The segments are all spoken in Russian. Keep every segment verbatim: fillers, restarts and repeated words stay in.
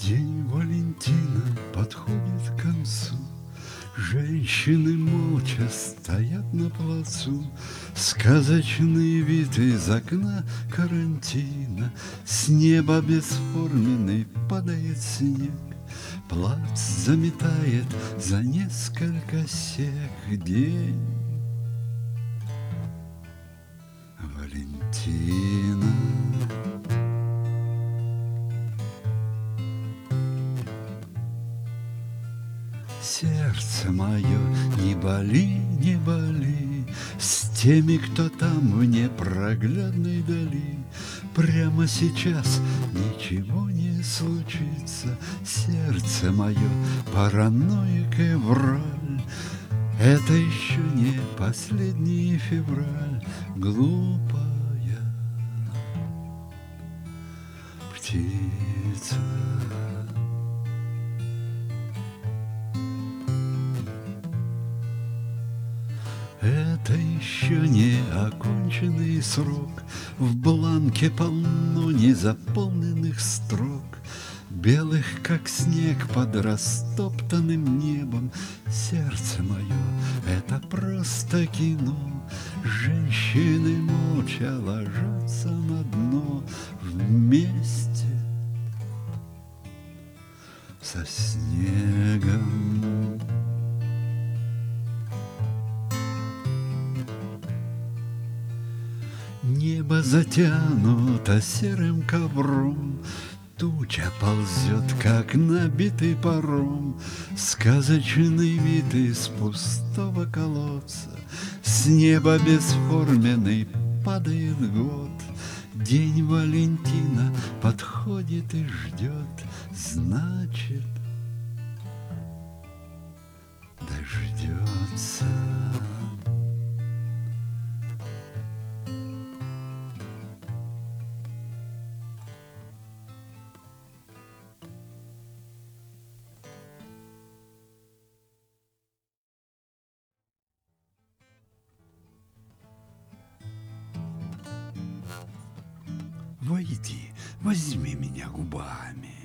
День Валентина подходит к концу. Женщины молча стоят на плацу. Сказочный вид из окна карантина. С неба бесформенный падает снег. Плац заметает за несколько сек. День Валентина. Сердце мое, не боли, не боли, с теми, кто там в непроглядной дали. Прямо сейчас ничего не случится. Сердце мое, параноик и враль. Это еще не последний февраль. Глупая птица. Это еще не оконченный срок. В бланке полно незаполненных строк, белых, как снег под растоптанным небом. Сердце мое, это просто кино. Женщины молча ложатся на дно вместе со снегом. Небо затянуто серым ковром, туча ползет, как набитый паром. Сказочный вид из пустого колодца. С неба бесформенный падает год. День Валентина подходит и ждет. Значит, дождется. Войди, возьми меня губами.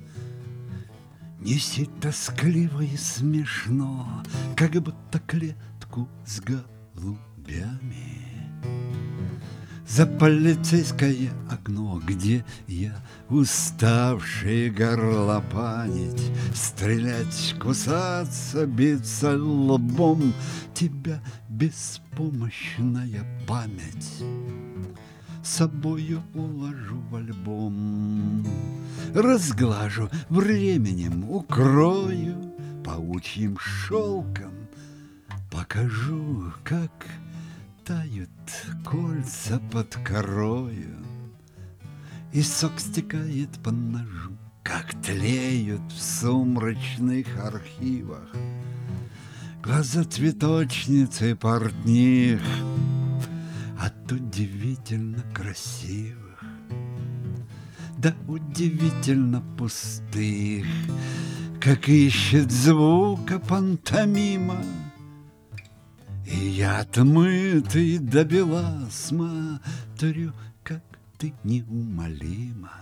Неси тоскливо и смешно, как будто клетку с голубями. За полицейское окно, где я, уставший горлопанить, стрелять, кусаться, биться лбом, тебя беспомощная память собою уложу в альбом. Разглажу, временем укрою, паучьим шелком покажу, как тают кольца под корою, и сок стекает по ножу, как тлеют в сумрачных архивах глаза цветочницы портних от удивительно красивых до удивительно пустых, как ищет звука пантомима. И я, отмытый до бела, смотрю, как ты неумолима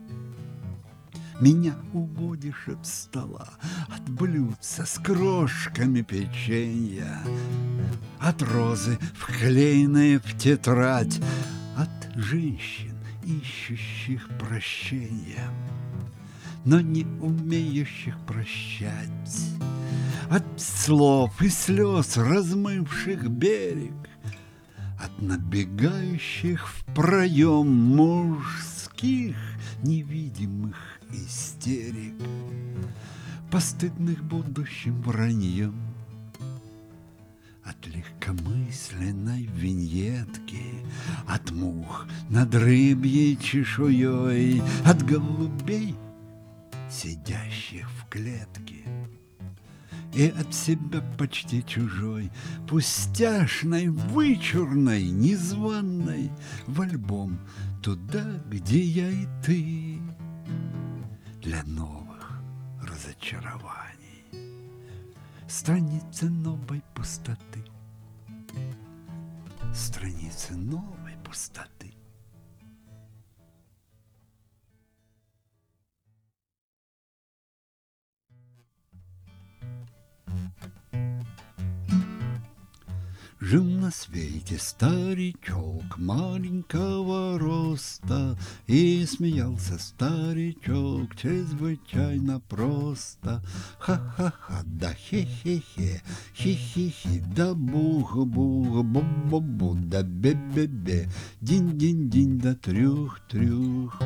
меня уводишь от стола, от блюдца с крошками печенья, от розы, вклеенной в тетрадь, от женщин, ищущих прощения, но не умеющих прощать, от слов и слез, размывших берег, от набегающих в проем мужских невидимых истерик, постыдных будущим враньем, от легкомысленной виньетки, от мух над рыбьей чешуей, от голубей, сидящих в клетке, и от себя почти чужой, пустяшной, вычурной, незваной, в альбом туда, где я и ты, для новых разочарований, страницы новой пустоты, страницы новой пустоты. Жил на свете старичок маленького роста, и смеялся старичок чрезвычайно просто. Ха-ха-ха, да хе-хе-хе, хи-хи-хи, да бух-бух, бу-бу-бу, да бе-бе-бе, динь-динь-динь, да трюх-трюх.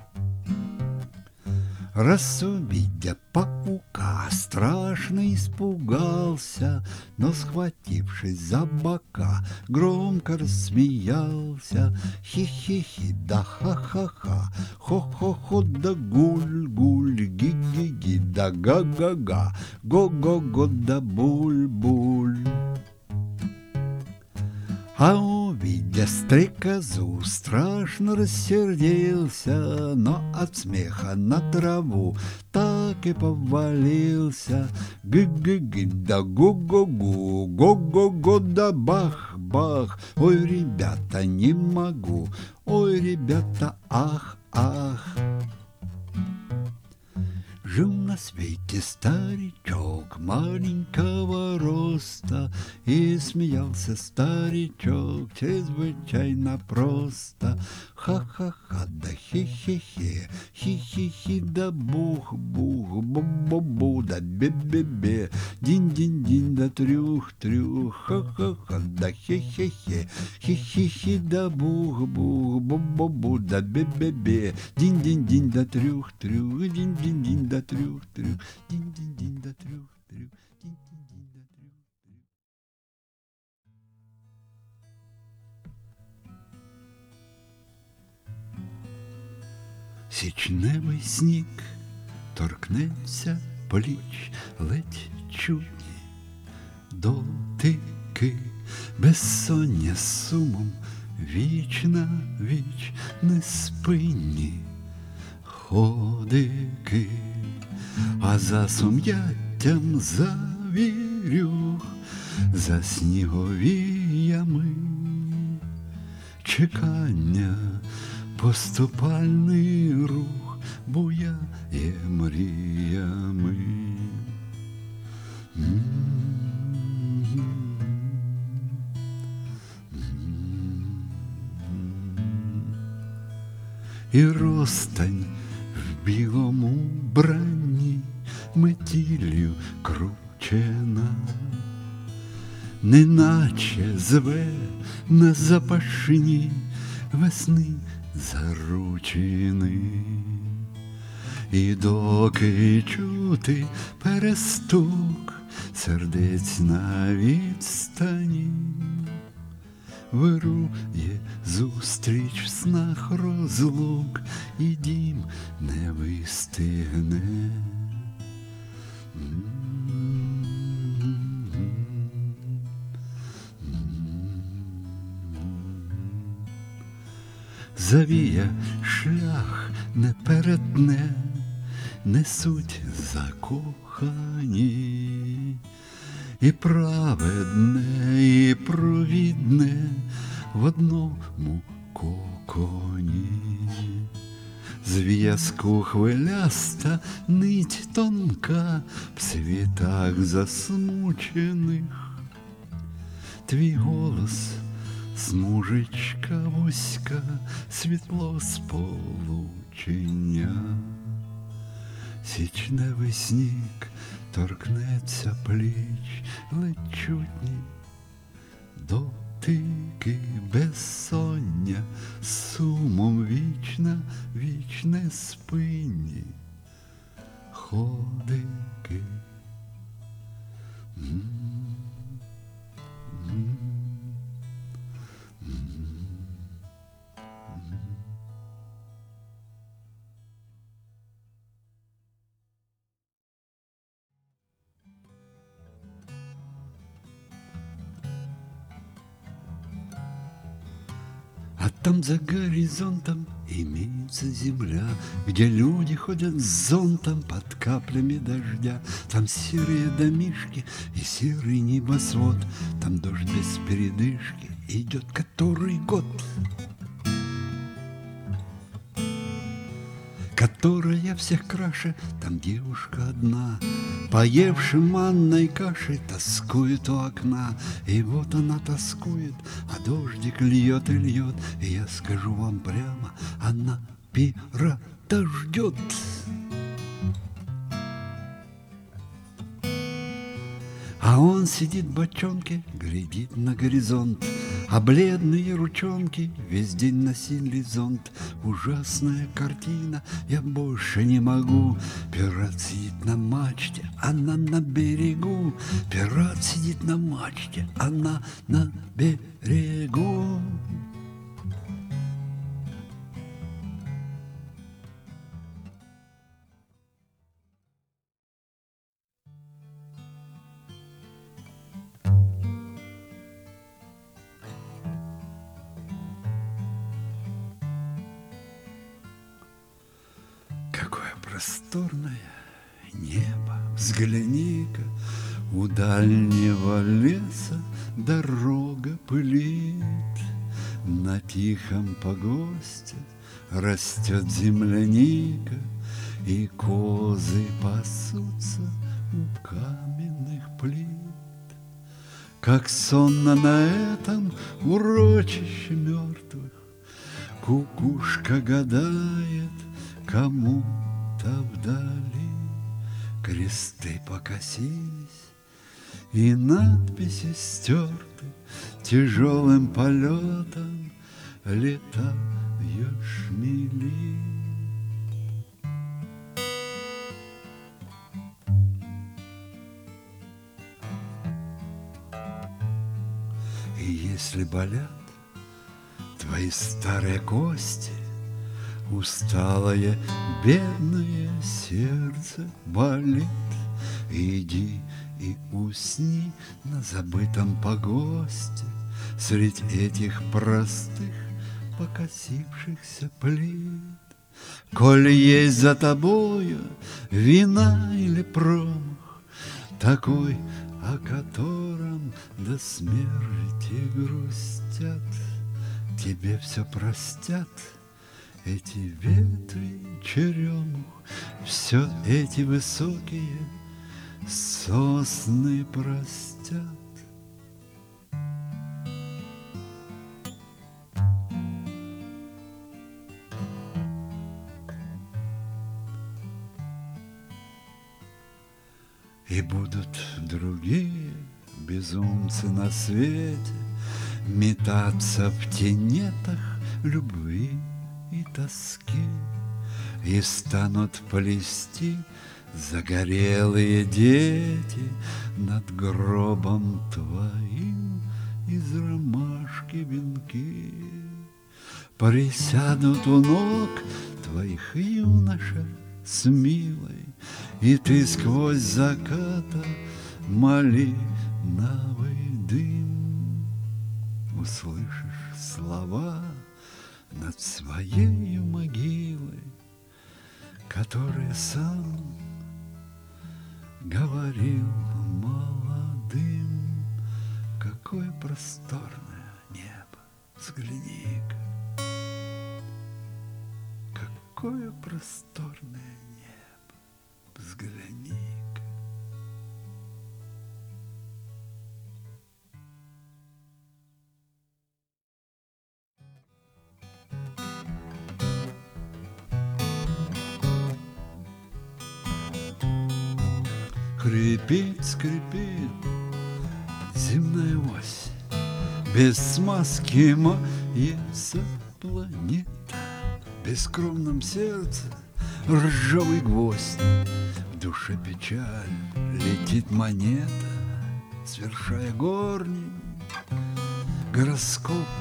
Раз увидя паука, страшно испугался, но, схватившись за бока, громко рассмеялся. Хи-хи-хи, да ха-ха-ха, хо-хо-хо, да гуль-гуль, ги-ги-ги, да га-га-га, го-го-го, да буль-буль. А увидя стрекозу, страшно рассердился, но от смеха на траву так и повалился. Гы-гы-гы, да гу-гу-гу, го-го-го, да бах-бах. Ой, ребята, не могу, ой, ребята, ах-ах. Жил на свете старичок маленького роста, и смеялся старичок чрезвычайно просто. Ха-ха-ха, да хе-хе-хе, хи-хи-хи, да бух-бух, бу-бу-бу, да бе-бе-бе, динь-динь-динь, да трюх-трюх. Ха-ха-ха, да хе-хе-хе, хи-хи-хи, да бух-бух, бу-бу-бу, да бе-бе-бе, динь-динь-динь, да трюх-трюх, динь-динь-динь, да трюх-трюх, динь-динь-динь, да трюх-трюх, динь-динь-динь, да трюх-трюх. Січневий сніг торкнеться пліч, ледь чутні дотики, безсоння сумом віч на віч неспинні ходики, а за сум'яттям завірюх, за сніговіями чекання, поступальний рух буяє мріями. І розтань в білому бранні метіллю кручена, неначе зве на запашні весни заручини. І доки чути перестук сердець на відстані, вирує зустріч в снах розлук, і дім не вистигне. Завія шлях не перетне, несуть закохані, і праведне, і провідне в одному коконі. Зв'язку хвиляста нить тонка в світах засмучених. Твій голос смужечка вузька, світло сполучення. Січневий сніг торкнеться пліч, ледь чутні дотики, безсоння сумом вічна, вічне спинні ходики. А там за горизонтом имеется земля, где люди ходят с зонтом под каплями дождя. Там серые домишки и серый небосвод, там дождь без передышки идет который год. Которая всех краше, там девушка одна, поевший манной кашей, тоскует у окна. И вот она тоскует, а дождик льет и льет. И я скажу вам прямо, она пирата ждет. А он сидит в бочонке, глядит на горизонт, а бледные ручонки весь день носили зонт. Ужасная картина, я больше не могу. Пират сидит на мачте, она на берегу. Пират сидит на мачте, она на берегу. Какое просторное небо, взгляни-ка, у дальнего леса дорога пылит. На тихом погосте растет земляника, и козы пасутся у каменных плит. Как сонно на этом урочище мертвых кукушка гадает кому-то вдали. Кресты покосились, и надписи стерты. Тяжелым полетом летают шмели. И если болят твои старые кости, усталое бедное сердце болит, иди и усни на забытом погосте средь этих простых покосившихся плит. Коль есть за тобою вина или промах, такой, о котором до смерти грустят, тебе все простят эти ветви черемух, все эти высокие сосны простят. И будут другие безумцы на свете метаться в тенетах любви и тоски, и станут плести загорелые дети над гробом твоим из ромашки венки. Присядут у ног твоих юноша с милой, и ты сквозь заката малиновый дым услышишь слова над своей могилой, которые сам говорил молодым. Какое просторное небо, взгляни-ка, какое просторное небо, взгляни-ка. Скрипит, скрипит земная ось, без смазки мается планета. В бескровном сердце ржавый гвоздь, в душе печаль, летит монета, свершая горний гороскоп.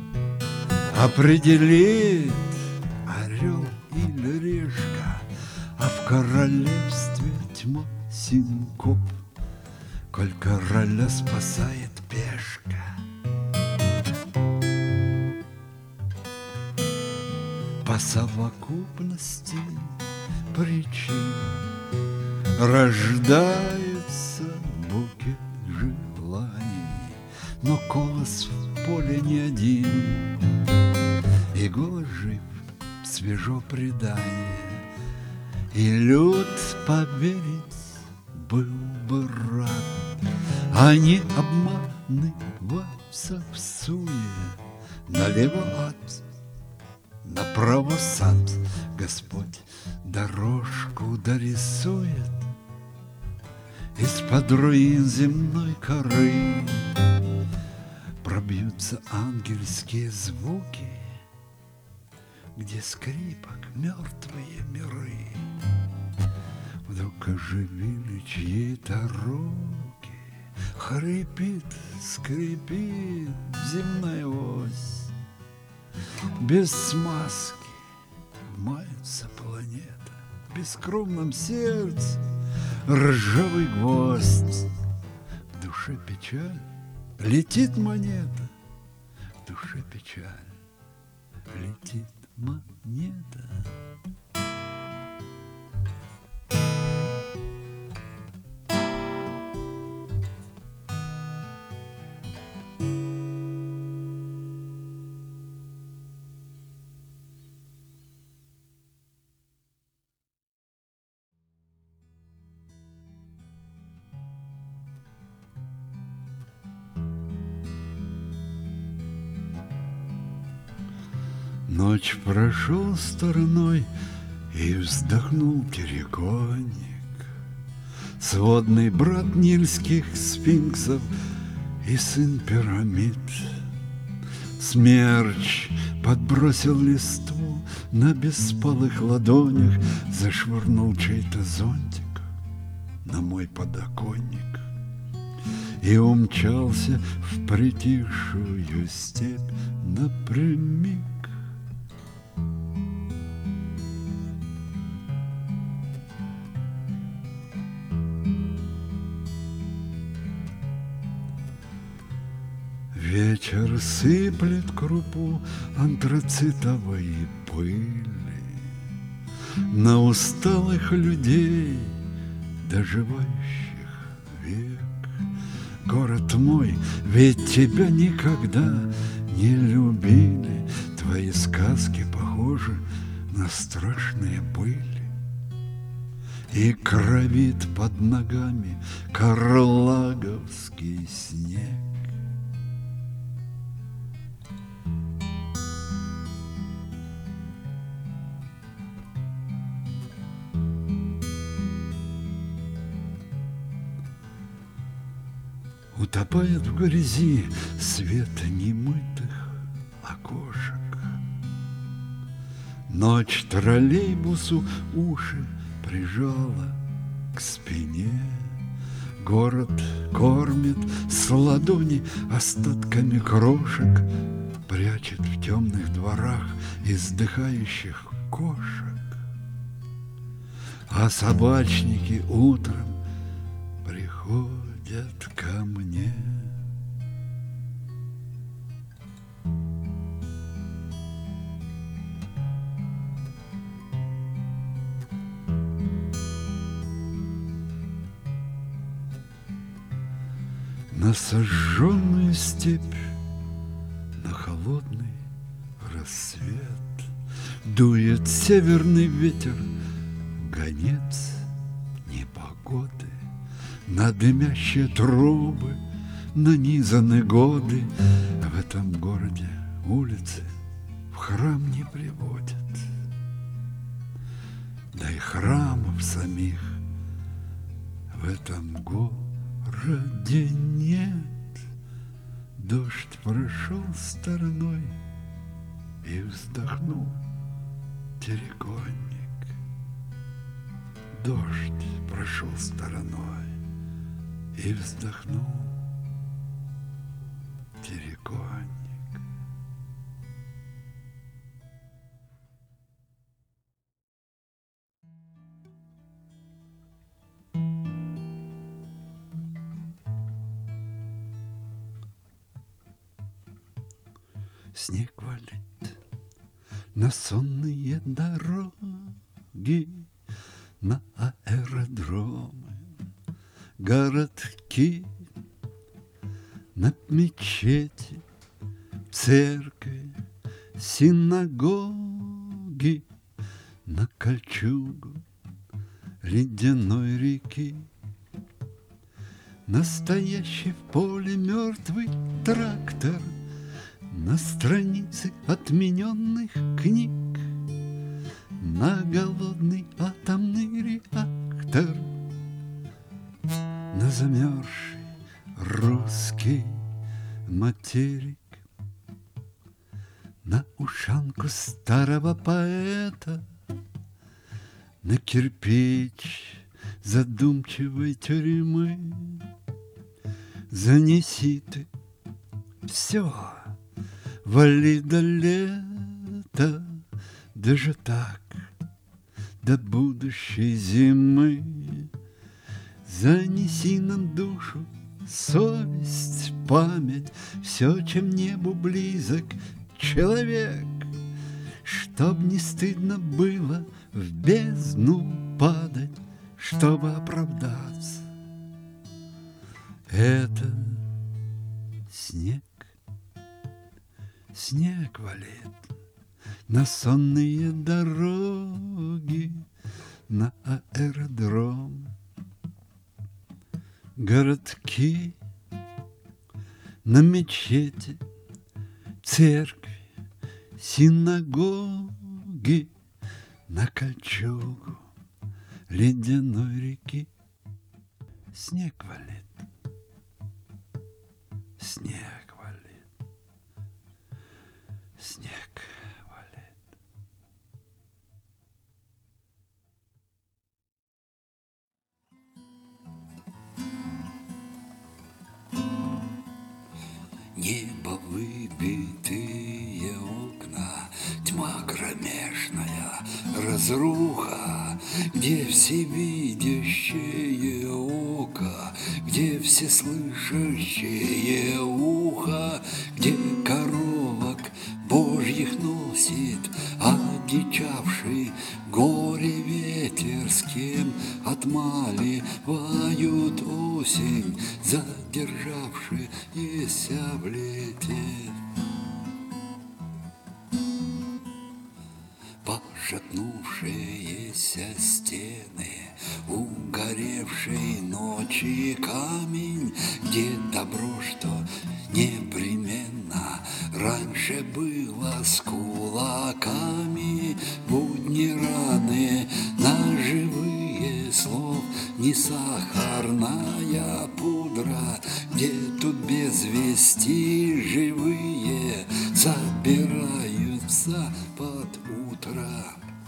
Определит орел или решка, а в королевстве тьма синкоп, коль короля спасает пешка. По совокупности причин рождается букет желаний, но голос в поле не один, и голос жив, свежо предание, и люд поверить был бы рад. Они обманываются в суе. Налево ад, направо сад. Господь дорожку дорисует из-под руин земной коры. Пробьются ангельские звуки, где скрипок мертвые миры. Вдруг оживили чьи-то руки, хрипит, скрипит земная ось. Без смазки мается планета, в бескромном сердце ржавый гвоздь. В душе печаль, летит монета, в душе печаль, летит монета. Ночь прошел стороной, и вздохнул тереконник, сводный брат нильских сфинксов и сын пирамид. Смерч подбросил листву на беспалых ладонях, зашвырнул чей-то зонтик на мой подоконник и умчался в притихшую степь напрямик. Вечер сыплет крупу антрацитовой пыли на усталых людей, доживающих век. Город мой, ведь тебя никогда не любили, твои сказки похожи на страшные были. И кровит под ногами карлаговский снег. Утопает в грязи свет немытых окошек. Ночь троллейбусу уши прижала к спине. Город кормит с ладони остатками крошек, прячет в темных дворах издыхающих кошек. А собачники утром приходят ко мне. На сожженную степь, на холодный рассвет дует северный ветер, гонец непогоды. На дымящие трубы нанизаны годы. В этом городе улицы в храм не приводят. Да и храмов самих в этом городе нет. Дождь прошел стороной, и вздохнул тереконник. Дождь прошел стороной, и вздохнул тереконник. Снег валит на сонные дороги, на аэродромы, городки, на мечети, церкви, синагоги, на кольчугу ледяной реки. Настоящий в поле мертвый трактор, на странице отмененных книг, на голодный атомный реактор, на замерзший русский материк, на ушанку старого поэта, на кирпич задумчивой тюрьмы. Занеси ты все, вали до лета, даже так, до будущей зимы. Занеси нам душу, совесть, память, все, чем небу близок человек, чтоб не стыдно было в бездну падать, чтобы оправдаться. Это снег, снег валит на сонные дороги, на аэродром, городки, на мечети, церкви, синагоги, на кольчугу ледяной реки. Снег валит, снег валит, снег валит. Небо, выбитые окна, тьма кромешная, разруха, где всевидящее око, где всеслышащее ухо, где коровок божьих носит одичавший горе ветер, с кем отмаливают осень, задержавшаяся в лете. Пошатнувшиеся стены, угоревшей ночи камень, где добро, что непременно раньше было с кулаками, будни раны наживые слов, не сахарная пудра, где тут без вести живые собираются под утро.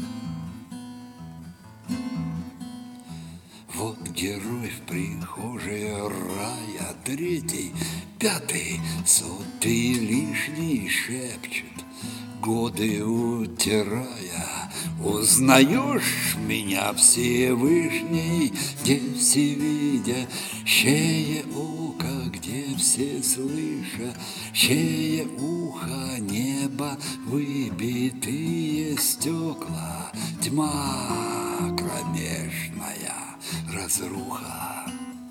Вот герой в прихожей рая, третий, пятый, сотый лишний шепчет, годы утирая. Узнаешь меня, Всевышний, где всевидящее око, где все слышащее ухо, небо, выбитые стекла, тьма кромешная, разруха.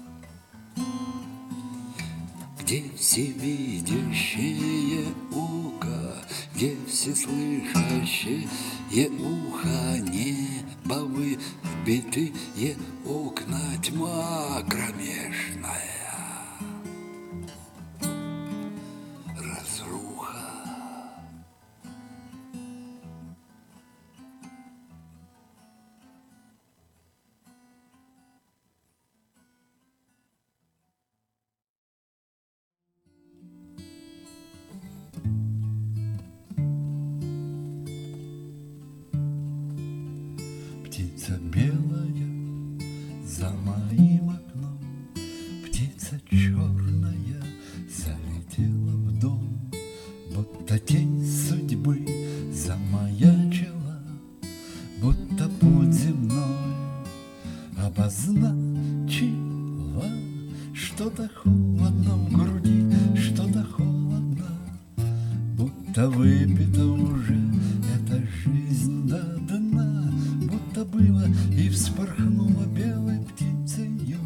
Где всевидящее око, где всеслышащее ухо, небо, выбитые окна, тьма кромешная, разруха. Птица белая за моим окном, птица черная залетела в дом, будто тень судьбы замаячила, будто путь земной обозначила. Что-то холодно в груди, что-то холодно, будто выпито уже эта жизнь до дна, будто было и вспорхнула белой птицею,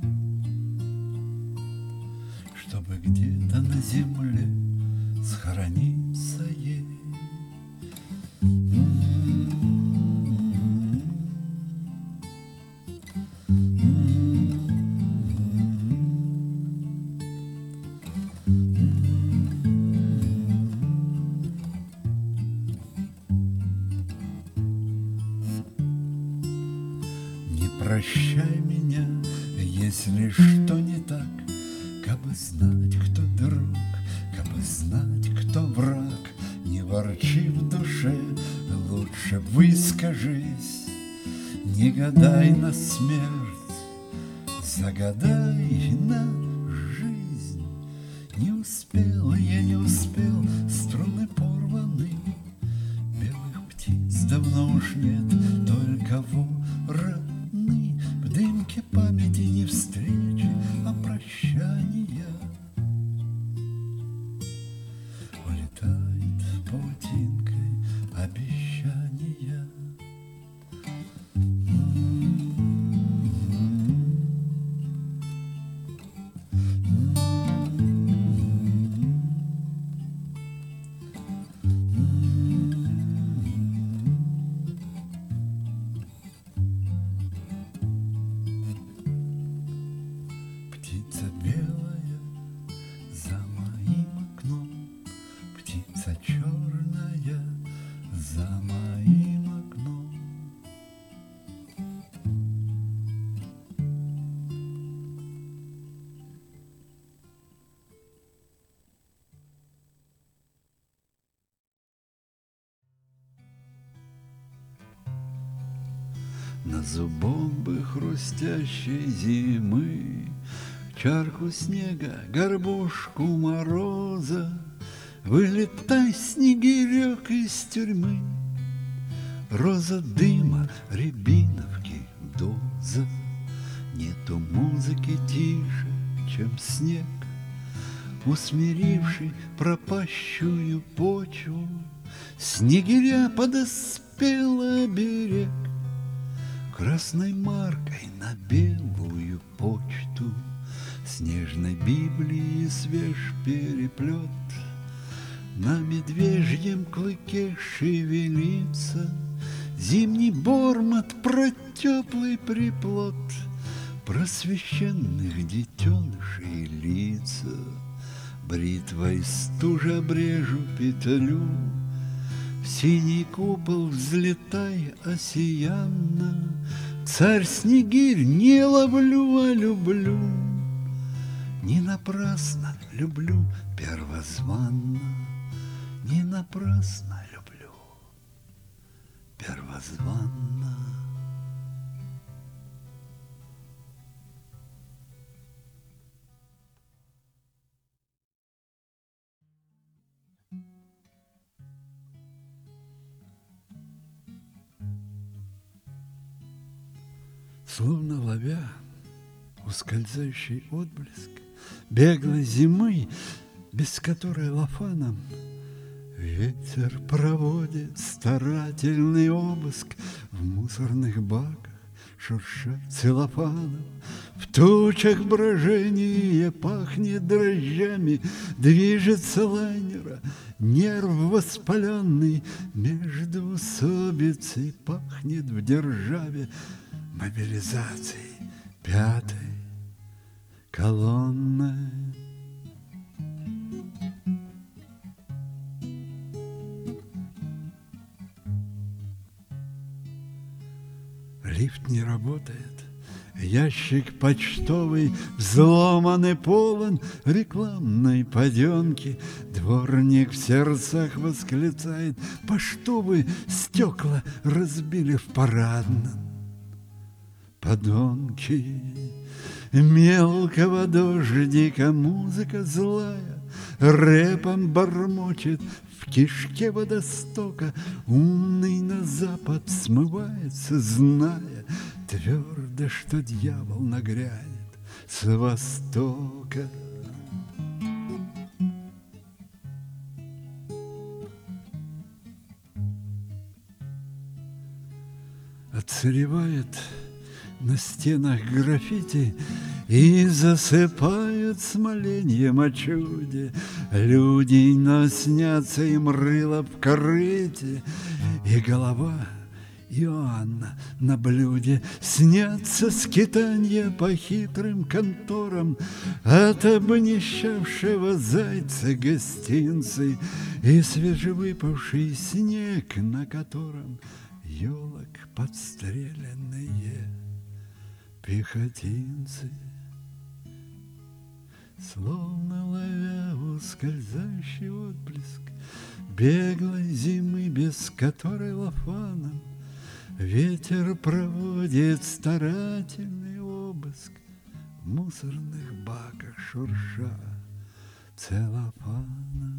чтобы где-то на земле схорониться ей. если что не так, как бы знать, кто друг, как бы знать, кто враг, не ворчи в душе, лучше выскажись, не гадай на смерть, загадай на жизнь. Не успел, я не успел, струны порваны, белых птиц давно уж нет, только вороны. В дымке памяти не встречи, а прощания. Улетает паутинкой обещания. Птица белая за моим окном, птица черная за моим окном. На зубомбы хрустящей зимы, чарку снега, горбушку мороза, вылетай, снегирек, из тюрьмы. Роза дыма, рябиновки, доза. Нету музыки тише, чем снег, усмиривший пропащую почву. Снегиря подоспела берег красной маркой на белую почту. Снежной Библии свеж переплет, на медвежьем клыке шевелится зимний бормот про теплый приплод, про священных детенышей лица. Бритвой стужа брежу петлю, в синий купол взлетай осиянно. Царь-снегирь не ловлю, а люблю, не напрасно люблю первозванно, не напрасно люблю первозванно. Словно ловя ускользающий отблеск беглой зимы, без которой лафаном ветер проводит старательный обыск в мусорных баках, шурша целлофаном. В тучах брожение пахнет дрожжами, движется лайнера нерв воспаленный, междоусобицей пахнет в державе мобилизации пятой колонны. Лифт не работает, ящик почтовый взломан и полон рекламной паденки. Дворник в сердцах восклицает: по что вы стекла разбили в парадном? Подонки мелкого дождика музыка злая рэпом бормочет в кишке водостока. Умный на запад смывается, зная твердо, что дьявол нагрянет с востока. Отсыревает на стенах граффити и засыпают смоленьем о чуде. Люди, но снятся им рыло в корыте, и голова Иоанна на блюде. Снятся скитанья по хитрым конторам от обнищавшего зайца гостинцы и свежевыпавший снег, на котором елок подстреленные пехотинцы. Словно ловя ускользающий отблеск беглой зимы, без которой лафаном ветер проводит старательный обыск в мусорных баках, шурша целлофаном.